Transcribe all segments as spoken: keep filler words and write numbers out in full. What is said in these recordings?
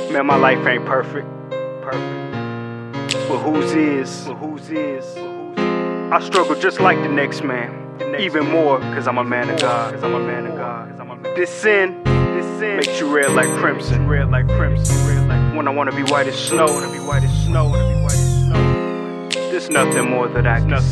Man, my life ain't perfect, perfect, but whose is, but whose is, I struggle just like the next man, the next even more, cause I'm a man of God, cause I'm a man of God, cause I'm a man. This sin, this sin makes you red like crimson, red like crimson, red like, when I wanna be white as snow, wanna be white as snow, wanna be white as snow. There's nothing more that I can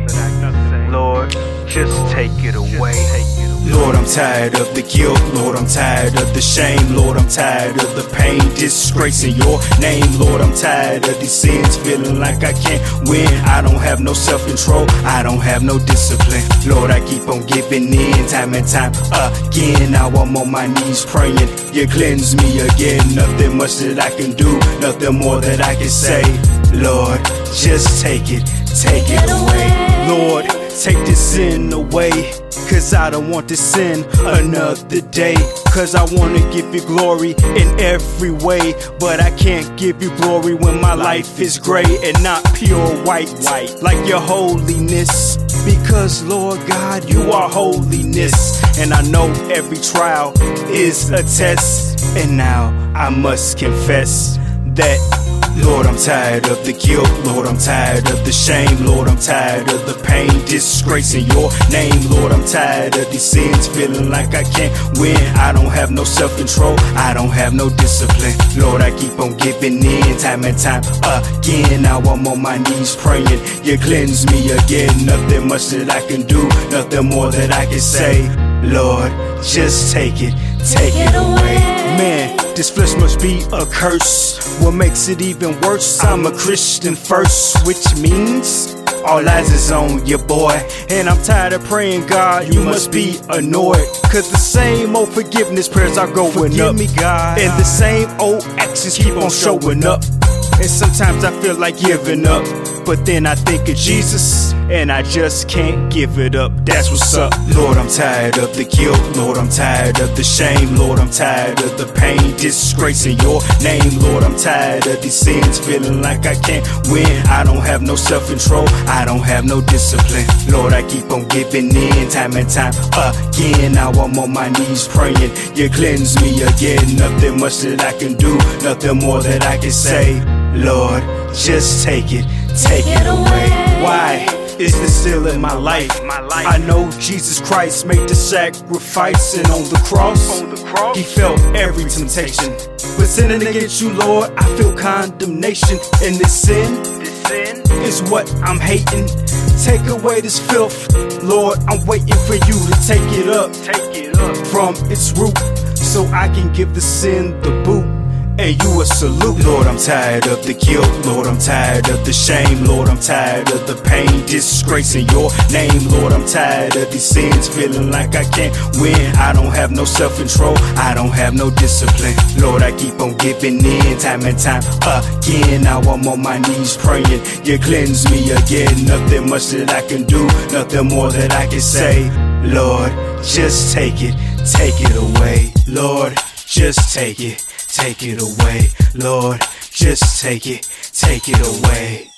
say, Lord, just take it away. Lord, I'm tired of the guilt. Lord, I'm tired of the shame. Lord, I'm tired of the pain, disgrace in your name. Lord, I'm tired of these sins, feeling like I can't win. I don't have no self-control, I don't have no discipline. Lord, I keep on giving in, time and time again. Now I'm on my knees praying, you cleanse me again. Nothing much that I can do, nothing more that I can say. Lord, just take it, take it away. Lord, take this sin away, cause I don't want to sin another day. Cause I wanna give you glory in every way, but I can't give you glory when my life is gray and not pure white, white like your holiness. Because Lord God, you are holiness, and I know every trial is a test. And now I must confess that, Lord, I'm tired of the guilt. Lord, I'm tired of the shame. Lord, I'm tired of the pain, disgrace in your name. Lord, I'm tired of these sins, feeling like I can't win. I don't have no self-control, I don't have no discipline. Lord, I keep on giving in, time and time again. Now I'm on my knees praying, you cleanse me again. Nothing much that I can do, nothing more that I can say. Lord, just take it, take it away. Man, this flesh must be a curse. What makes it even worse, I'm a Christian first, which means all eyes is on you, boy. And I'm tired of praying, God, you must be annoyed. Cause the same old forgiveness prayers are going Forgive up me, God. And the same old actions keep on showing up. And sometimes I feel like giving up, but then I think of Jesus, and I just can't give it up. That's what's up. Lord, I'm tired of the guilt. Lord, I'm tired of the shame. Lord, I'm tired of the pain, disgrace in your name. Lord, I'm tired of these sins, feeling like I can't win. I don't have no self-control, I don't have no discipline. Lord, I keep on giving in, time and time again. Now I'm on my knees praying, you cleanse me again. Nothing much that I can do, nothing more that I can say. Lord, just take it, take it away. Why is this still in my life? I know Jesus Christ made the sacrifice, and on the cross, he felt every temptation. But sinning against you, Lord, I feel condemnation. And this sin is what I'm hating. Take away this filth, Lord, I'm waiting for you to take it up from its root, so I can give the sin the boot and you a salute. Lord, I'm tired of the guilt. Lord, I'm tired of the shame. Lord, I'm tired of the pain, disgrace in your name. Lord, I'm tired of these sins, feeling like I can't win. I don't have no self-control, I don't have no discipline. Lord, I keep on giving in, time and time again. Now I'm on my knees praying, you cleanse me again. Nothing much that I can do, nothing more that I can say. Lord, just take it, take it away. Lord, just take it, take it away. Lord, just take it, take it away.